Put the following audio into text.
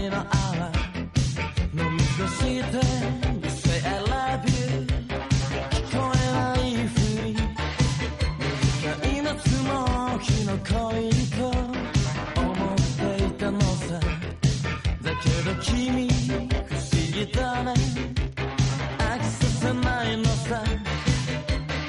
の泡飲み干して You say I love you 聞こえないふり短い夏の日の恋人